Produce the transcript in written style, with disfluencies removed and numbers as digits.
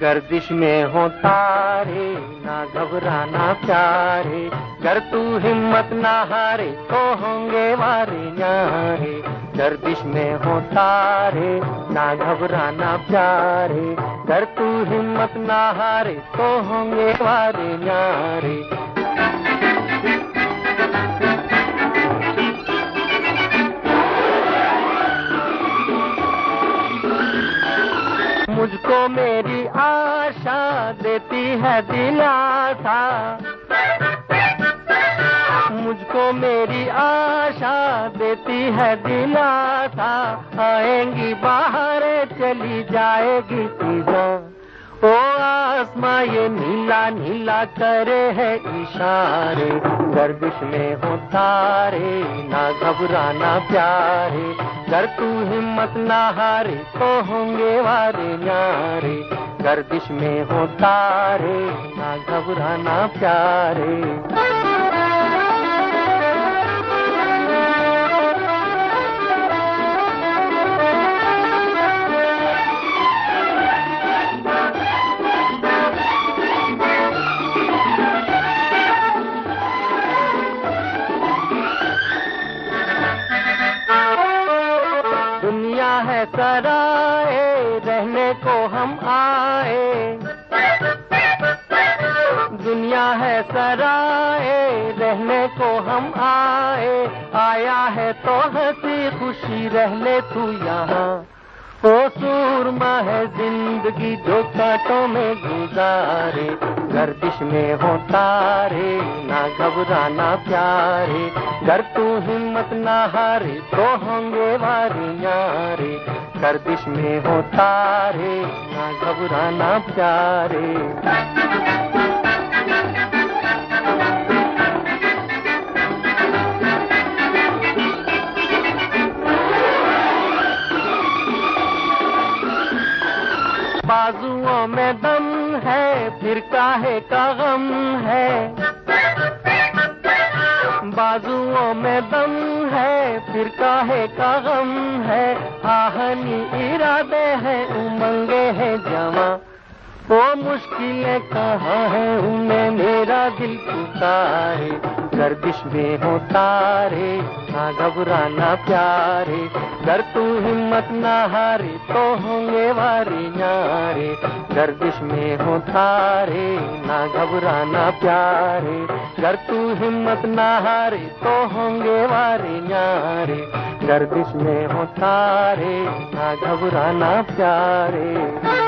गर्दिश में हो तारे, ना घबराना प्यारे, गर तू हिम्मत ना हारे तो होंगे वारे न्यारे। गर्दिश में हो तारे, ना घबराना प्यारे, गर तू हिम्मत ना हारे तो होंगे वारे न्यारे। मुझको मेरी आशा देती है दिलासा, मुझको मेरी आशा देती है दिलासा, आएंगी बाहर चली जाएगी फिजा। ओ आसमां ये नीला नीला करे है इशारे, गर्दिश में हो तारे, ना घबराना प्यारे, गर तू हिम्मत ना हारे तो होंगे वारे न्यारे। गर्दिश में हो तारे, ना घबराना प्यारे। दुनिया है सराए, रहने को हम आए, दुनिया है सराए, रहने को हम आए, आया है तो हंसी खुशी रह ले तू यहाँ। ओ सूरमा है जिंदगी जो कांटों में गुजारे, गर्दिश में हो तारे, ना घबराना प्यारे, गर तू हिम्मत ना हारे तो होंगे वारे न्यारे। गर्दिश में हो तारे, ना घबराना प्यारे। बाजुओं में दम है फिर काहे का गम है, बाजुओं में दम है फिर काहे का गम है, आहनी इरादे हैं उमंगे हैं जवां। वो मुश्किलें कहाँ है उन्हें मेरा दिल पुकारे, गर्दिश में हो तारे, ना घबराना प्यारे, गर तू हिम्मत ना हारे तो होंगे वारे न्यारे। गर्दिश में हो तारे, ना घबराना प्यारे, गर तू हिम्मत ना हारे तो होंगे वारे न्यारे। गर्दिश में हो तारे, ना घबराना प्यारे।